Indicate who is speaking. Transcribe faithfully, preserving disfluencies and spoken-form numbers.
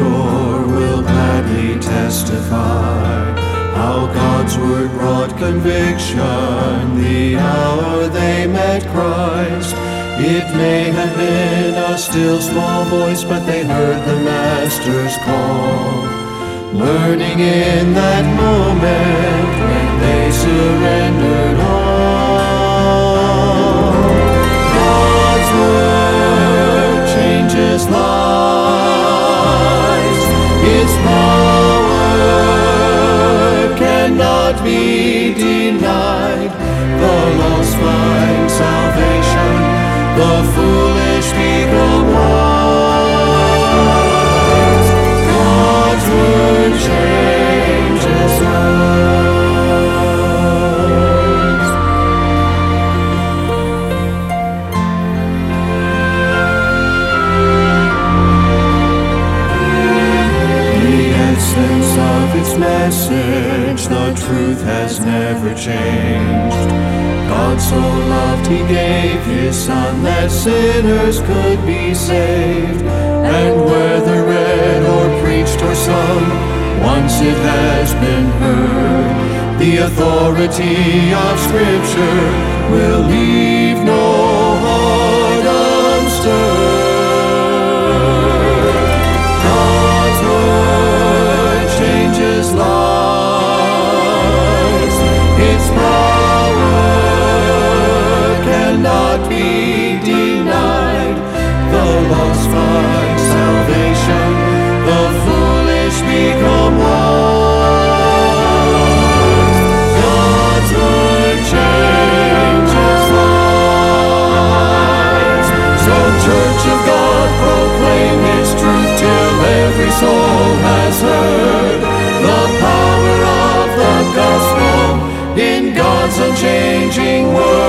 Speaker 1: pure will gladly testify how God's word brought conviction the hour they met Christ. It may have been a still small voice, but they heard the Master's call, learning in that moment when they surrendered all. God's word changes lives. Its power cannot be denied. The lost find salvation, the foolish become wise. God's word changes lives. The essence of its message, the truth has never changed. God so loved he gave his Son that sinners could be saved. And whether read or preached or sung, once it has been heard, the authority of Scripture will leave no heart unstirred. God's word changes lives. Its power cannot be denied. The lost find salvation, the foolish become wise. God's word changes lives. So, Church of God, proclaim His truth till every soul has heard the power of the gospel in God's unchanging word.